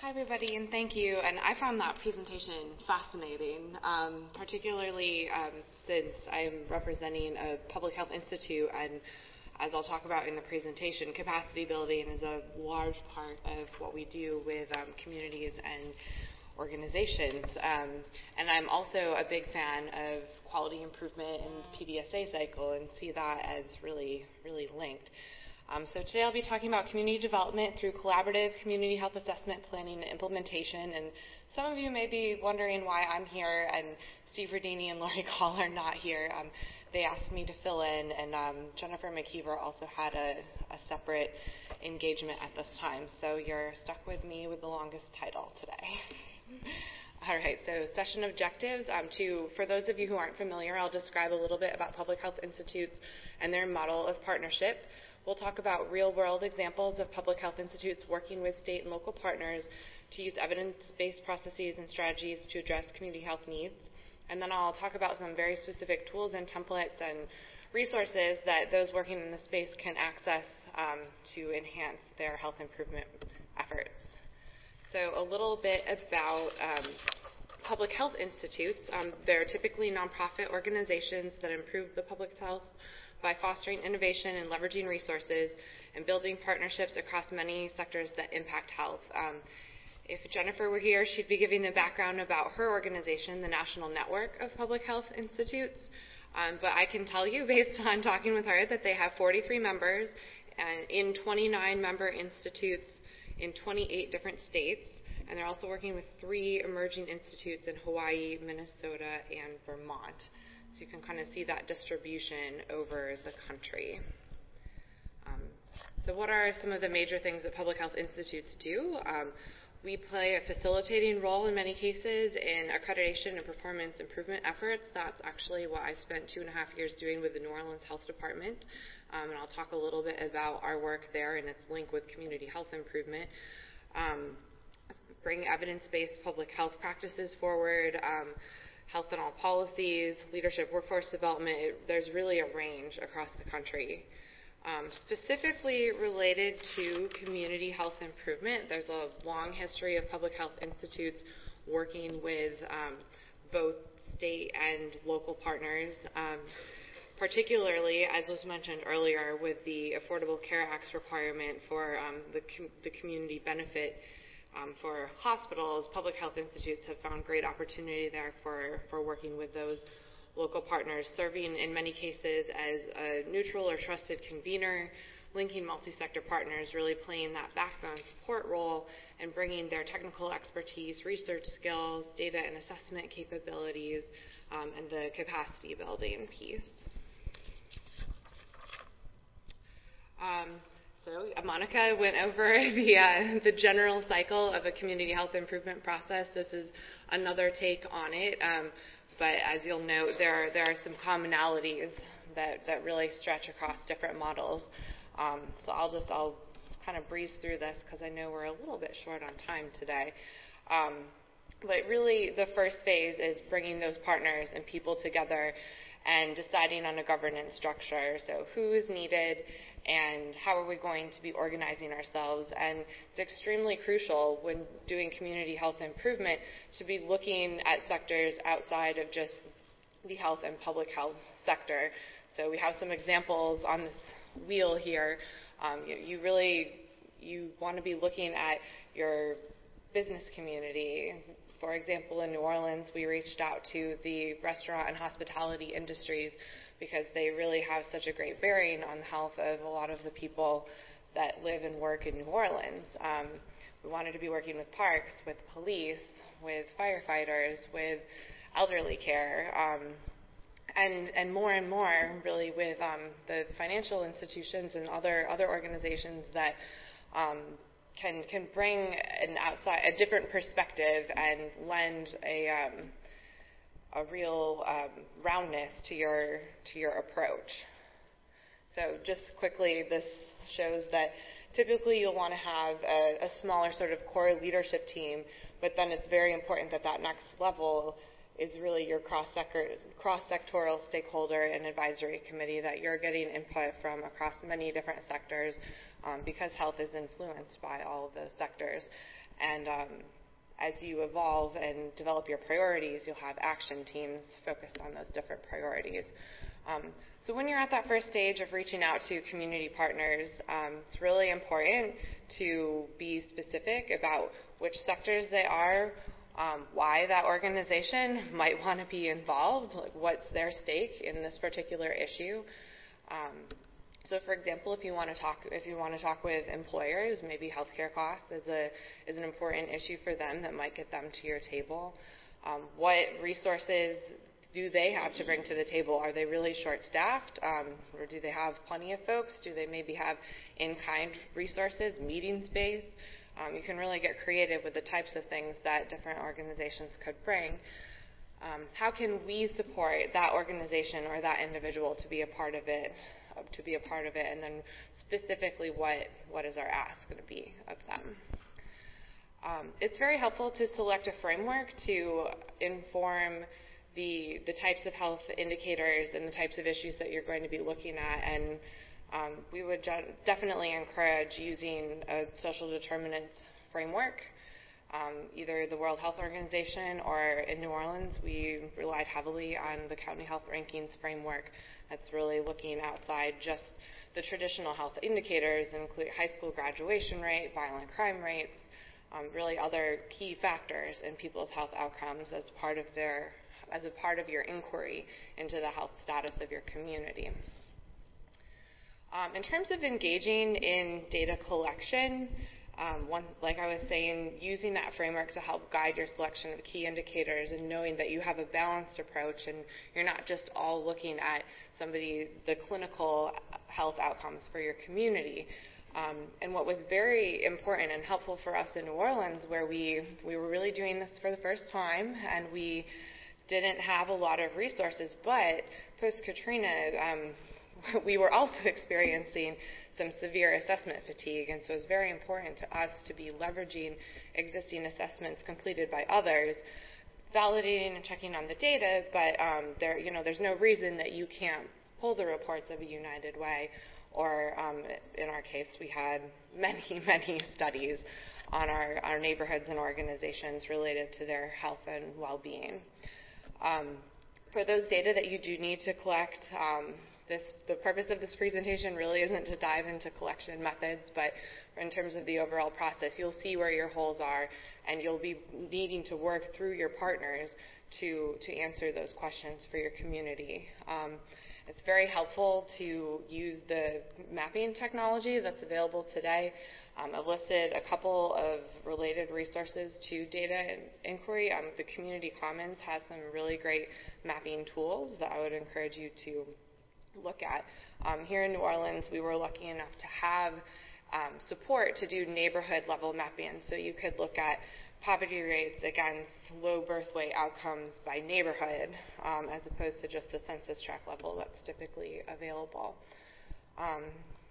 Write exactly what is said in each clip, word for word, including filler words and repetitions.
Hi, everybody, and thank you. And I found that presentation fascinating, um, particularly um, since I'm representing a public health institute, and as I'll talk about in the presentation, capacity building is a large part of what we do with um, communities and organizations. Um, and I'm also a big fan of quality improvement and P D S A cycle, and see that as really, really linked. Um, so today I'll be talking about community development through collaborative community health assessment planning and implementation. And some of you may be wondering why I'm here and Steve Rodini and Lori Call are not here. Um, they asked me to fill in, and um, Jennifer McKeever also had a, a separate engagement at this time. So you're stuck with me with the longest title today. All right, so session objectives. Um, to, for those of you who aren't familiar, I'll describe a little bit about public health institutes and their model of partnership. We'll talk about real-world examples of public health institutes working with state and local partners to use evidence-based processes and strategies to address community health needs. And then I'll talk about some very specific tools and templates and resources that those working in the space can access um, to enhance their health improvement efforts. So a little bit about um, public health institutes. Um, they're typically nonprofit organizations that improve the public health by fostering innovation and leveraging resources and building partnerships across many sectors that impact health. Um, if Jennifer were here, she'd be giving the background about her organization, the National Network of Public Health Institutes. Um, but I can tell you, based on talking with her, that they have forty-three members and in twenty-nine member institutes in twenty-eight different states. And they're also working with three emerging institutes in Hawaii, Minnesota, and Vermont. So you can kind of see that distribution over the country. Um, so what are some of the major things that public health institutes do? Um, we play a facilitating role in many cases in accreditation and performance improvement efforts. That's actually what I spent two and a half years doing with the New Orleans Health Department. Um, and I'll talk a little bit about our work there and its link with community health improvement. Um, bring evidence-based public health practices forward, um, health and all policies, leadership, workforce development. It, there's really a range across the country. Um, specifically related to community health improvement, there's a long history of public health institutes working with um, both state and local partners, um, particularly, as was mentioned earlier, with the Affordable Care Act's requirement for um, the, com- the community benefit. Um, for hospitals, public health institutes have found great opportunity there for, for working with those local partners, serving in many cases as a neutral or trusted convener, linking multi-sector partners, really playing that backbone support role and bringing their technical expertise, research skills, data and assessment capabilities, um, and the capacity building piece. Um, So Monica went over the, uh, the general cycle of a community health improvement process. This is another take on it, um, but as you'll note, there are, there are some commonalities that, that really stretch across different models. Um, so I'll just I'll kind of breeze through this because I know we're a little bit short on time today. Um, but really, the first phase is bringing those partners and people together and deciding on a governance structure. So who is needed and how are we going to be organizing ourselves? And it's extremely crucial when doing community health improvement to be looking at sectors outside of just the health and public health sector. So we have some examples on this wheel here. Um, you, you really, you want to be looking at your business community. For example, in New Orleans, we reached out to the restaurant and hospitality industries because they really have such a great bearing on the health of a lot of the people that live and work in New Orleans. Um, we wanted to be working with parks, with police, with firefighters, with elderly care, um, and, and more and more really with um, the financial institutions and other, other organizations that um, can, can bring an outside, a different perspective and lend a um, a real um, roundness to your to your approach. So just quickly, this shows that typically you'll want to have a, a smaller sort of core leadership team, but then it's very important that that next level is really your cross-sector, cross-sectoral stakeholder and advisory committee that you're getting input from across many different sectors um, because health is influenced by all of those sectors. And um, as you evolve and develop your priorities, you'll have action teams focused on those different priorities. Um, so when you're at that first stage of reaching out to community partners, um, it's really important to be specific about which sectors they are, um, why that organization might want to be involved, like what's their stake in this particular issue. Um, so, for example, if you want to talk, if you want to talk with employers, maybe healthcare costs is a is an important issue for them that might get them to your table. Um, what resources do they have to bring to the table? Are they really short-staffed, um, or do they have plenty of folks? Do they maybe have in-kind resources, meeting space? Um, you can really get creative with the types of things that different organizations could bring. Um, how can we support that organization or that individual to be a part of it, uh, to be a part of it, and then specifically what what is our ask going to be of them? Um, it's very helpful to select a framework to inform the the types of health indicators and the types of issues that you're going to be looking at, and um, we would definitely encourage using a social determinants framework. Um, either the World Health Organization or in New Orleans, we relied heavily on the County Health Rankings framework that's really looking outside just the traditional health indicators, including high school graduation rate, violent crime rates, um, really other key factors in people's health outcomes as part of their as a part of your inquiry into the health status of your community. Um, in terms of engaging in data collection, um, one, like I was saying, using that framework to help guide your selection of key indicators and knowing that you have a balanced approach and you're not just all looking at somebody, the clinical health outcomes for your community. Um, and what was very important and helpful for us in New Orleans, where we, we were really doing this for the first time, and we didn't have a lot of resources, but post-Katrina, um, we were also experiencing some severe assessment fatigue, and so it's very important to us to be leveraging existing assessments completed by others, validating and checking on the data, but um, there, you know, there's no reason that you can't pull the reports of a United Way, or um, in our case, we had many, many studies on our, our neighborhoods and organizations related to their health and well-being. Um, for those data that you do need to collect, um, this, the purpose of this presentation really isn't to dive into collection methods, but in terms of the overall process, you'll see where your holes are, and you'll be needing to work through your partners to, to answer those questions for your community. Um, it's very helpful to use the mapping technology that's available today. Um, I've listed a couple of related resources to data inquiry. Um, the Community Commons has some really great mapping tools that I would encourage you to look at. Um, here in New Orleans, we were lucky enough to have um, support to do neighborhood level mapping. So you could look at poverty rates against low birth weight outcomes by neighborhood, um, as opposed to just the census tract level that's typically available. Um,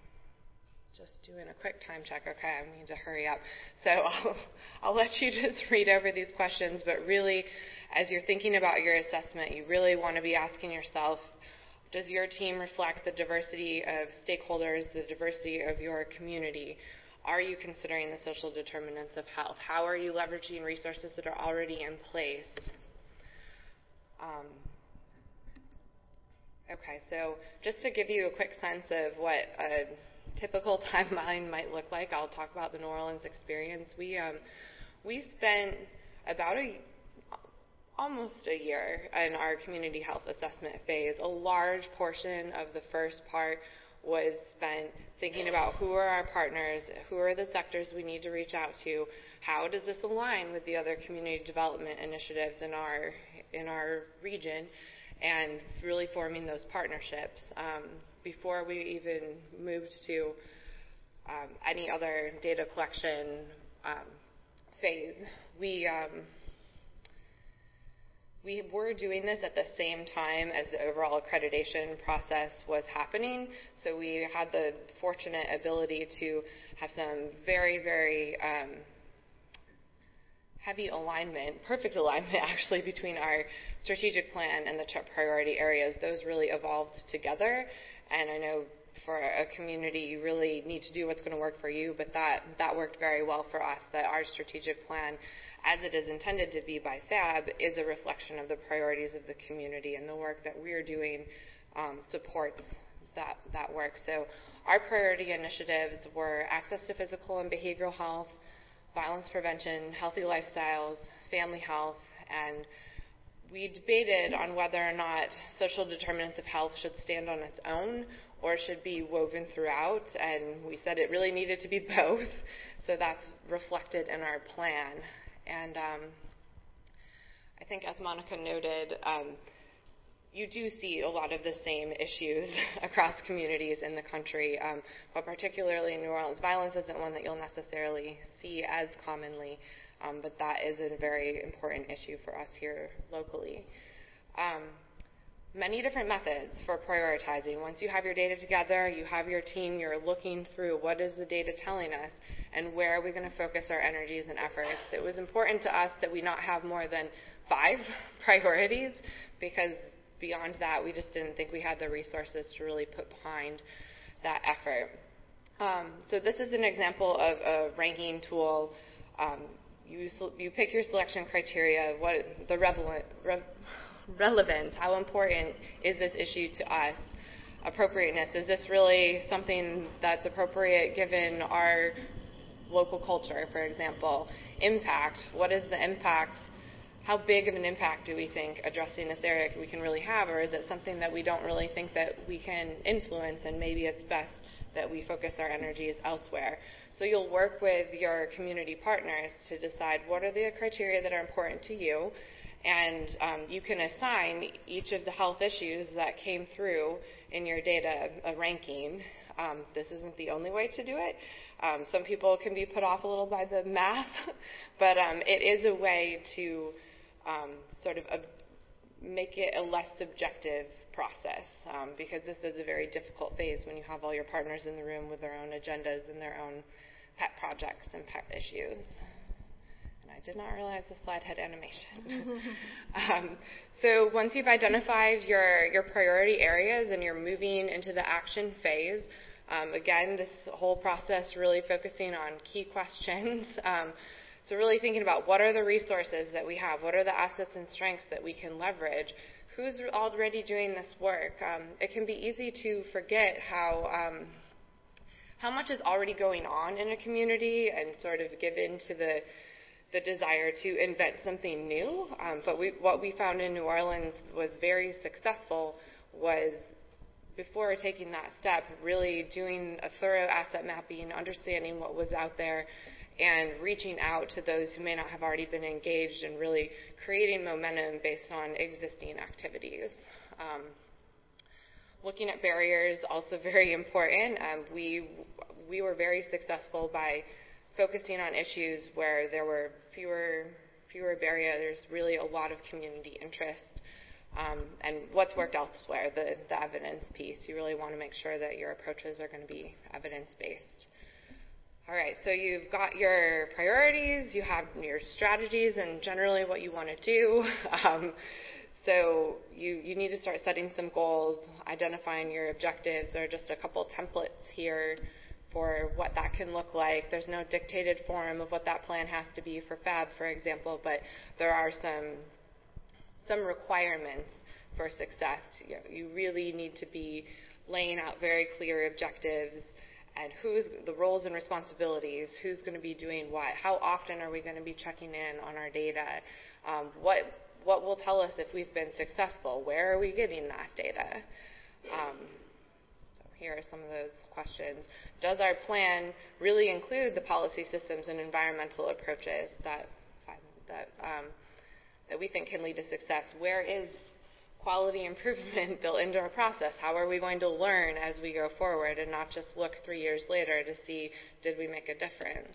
Just doing a quick time check. Okay, I need to hurry up. So I'll, I'll let you just read over these questions, but really, as you're thinking about your assessment, you really want to be asking yourself, does your team reflect the diversity of stakeholders, the diversity of your community? Are you considering the social determinants of health? How are you leveraging resources that are already in place? Um, okay, so just to give you a quick sense of what a typical timeline might look like, I'll talk about the New Orleans experience. We um, we spent about a almost a year in our community health assessment phase. A large portion of the first part was spent thinking about who are our partners, who are the sectors we need to reach out to, how does this align with the other community development initiatives in our in our region, and really forming those partnerships. Um, before we even moved to um, any other data collection um, phase, we um, we were doing this at the same time as the overall accreditation process was happening. So we had the fortunate ability to have some very, very um, heavy alignment, perfect alignment actually, between our strategic plan and the top priority areas. Those really evolved together. And I know for a community, you really need to do what's going to work for you, but that, that worked very well for us, that our strategic plan, as it is intended to be by F A B, is a reflection of the priorities of the community, and the work that we're doing um, supports that, that work. So our priority initiatives were access to physical and behavioral health, violence prevention, healthy lifestyles, family health, and we debated on whether or not social determinants of health should stand on its own or should be woven throughout, and we said it really needed to be both, so that's reflected in our plan. And um, I think, as Monica noted, um, you do see a lot of the same issues across communities in the country, um, but particularly in New Orleans, violence isn't one that you'll necessarily see as commonly, um, but that is a very important issue for us here locally. Um, many different methods for prioritizing. Once you have your data together, you have your team, you're looking through what is the data telling us and where are we going to focus our energies and efforts. It was important to us that we not have more than five priorities, because beyond that, we just didn't think we had the resources to really put behind that effort. Um, so this is an example of a ranking tool. Um, you, you pick your selection criteria, what the relevant, re, relevance, how important is this issue to us? Appropriateness, is this really something that's appropriate given our local culture, for example? Impact, what is the impact? How big of an impact do we think addressing this area we can really have, or is it something that we don't really think that we can influence, and maybe it's best that we focus our energies elsewhere? So you'll work with your community partners to decide what are the criteria that are important to you, and um, you can assign each of the health issues that came through in your data a ranking. Um, this isn't the only way to do it. Um, some people can be put off a little by the math, but um, it is a way to Um, sort of a, make it a less subjective process, um, because this is a very difficult phase when you have all your partners in the room with their own agendas and their own pet projects and pet issues. And I did not realize the slide had animation. um, so once you've identified your, your priority areas and you're moving into the action phase, um, again, this whole process really focusing on key questions. Um, So really thinking about what are the resources that we have, what are the assets and strengths that we can leverage, who's already doing this work. Um, it can be easy to forget how um, how much is already going on in a community and sort of give in to the the desire to invent something new. Um, but we, what we found in New Orleans was very successful was, before taking that step, really doing a thorough asset mapping, understanding what was out there, and reaching out to those who may not have already been engaged and really creating momentum based on existing activities. Um, looking at barriers, also very important. Um, we, we were very successful by focusing on issues where there were fewer, fewer barriers, really a lot of community interest. Um, and what's worked elsewhere, the, the evidence piece. You really want to make sure that your approaches are going to be evidence-based. All right, so you've got your priorities, you have your strategies and generally what you want to do. Um, so you, you need to start setting some goals, identifying your objectives. There are just a couple templates here for what that can look like. There's no dictated form of what that plan has to be for F A B, for example, but there are some some requirements for success. You, you really need to be laying out very clear objectives and who's the roles and responsibilities, who's going to be doing what, how often are we going to be checking in on our data, um, what what will tell us if we've been successful, where are we getting that data. Um, so here are some of those questions. Does our plan really include the policy systems and environmental approaches that that um, that we think can lead to success? Where is quality improvement built into our process? How are we going to learn as we go forward and not just look three years later to see, did we make a difference?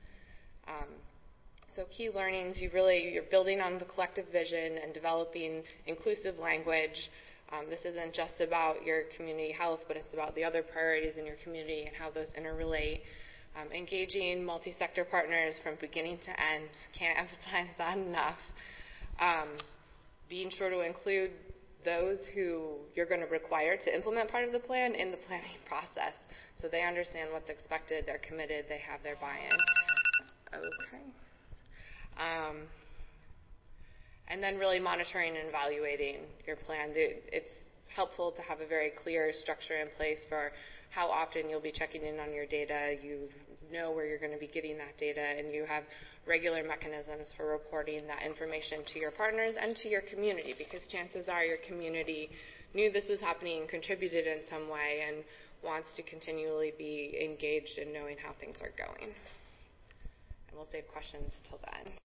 Um, so key learnings, you really, you're building on the collective vision and developing inclusive language. Um, this isn't just about your community health, but it's about the other priorities in your community and how those interrelate. Um, engaging multi-sector partners from beginning to end. Can't emphasize that enough. Um, being sure to include those who you're going to require to implement part of the plan in the planning process. So they understand what's expected, they're committed, they have their buy-in. Okay. Um, and then really monitoring and evaluating your plan. It's helpful to have a very clear structure in place for how often you'll be checking in on your data. You know where you're going to be getting that data, and you have regular mechanisms for reporting that information to your partners and to your community, because chances are your community knew this was happening, contributed in some way, and wants to continually be engaged in knowing how things are going. And we'll save questions till then.